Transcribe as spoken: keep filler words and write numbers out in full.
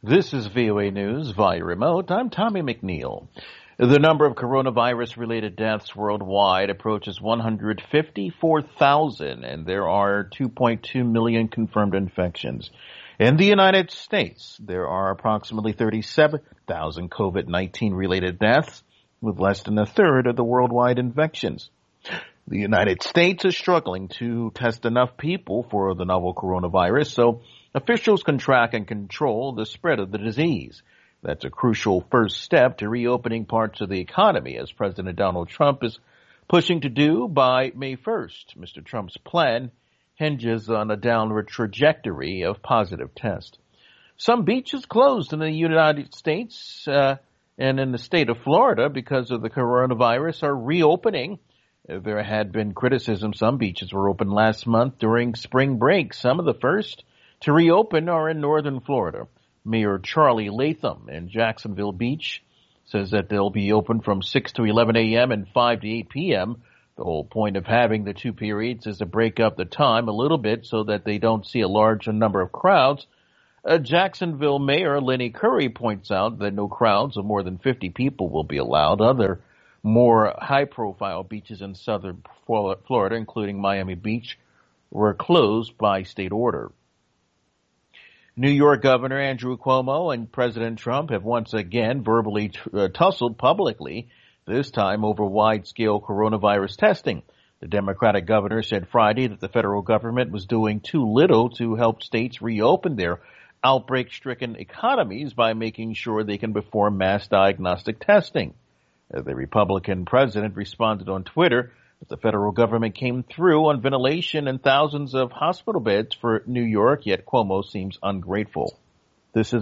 This is V O A News via remote. I'm Tommy McNeil. The number of coronavirus-related deaths worldwide approaches one hundred fifty-four thousand, and there are two point two million confirmed infections. In the United States, there are approximately thirty-seven thousand COVID nineteen related deaths, with less than a third of the worldwide infections. The United States is struggling to test enough people for the novel coronavirus, so officials can track and control the spread of the disease. That's a crucial first step to reopening parts of the economy, as President Donald Trump is pushing to do by May first. Mister Trump's plan hinges on a downward trajectory of positive tests. Some beaches closed in the United States uh, and in the state of Florida because of the coronavirus are reopening. There had been criticism. Some beaches were open last month during spring break. Some of the first to reopen are in northern Florida. Mayor Charlie Latham in Jacksonville Beach says that they'll be open from six to eleven a.m. and five to eight p.m. The whole point of having the two periods is to break up the time a little bit so that they don't see a large number of crowds. Uh, Jacksonville Mayor Lenny Curry points out that no crowds of more than fifty people will be allowed. Other more high-profile beaches in southern Florida, including Miami Beach, were closed by state order. New York Governor Andrew Cuomo and President Trump have once again verbally t- uh, tussled publicly, this time over wide-scale coronavirus testing. The Democratic governor said Friday that the federal government was doing too little to help states reopen their outbreak-stricken economies by making sure they can perform mass diagnostic testing. Uh, the Republican president responded on Twitter that the federal government came through on ventilation and thousands of hospital beds for New York, yet Cuomo seems ungrateful. This is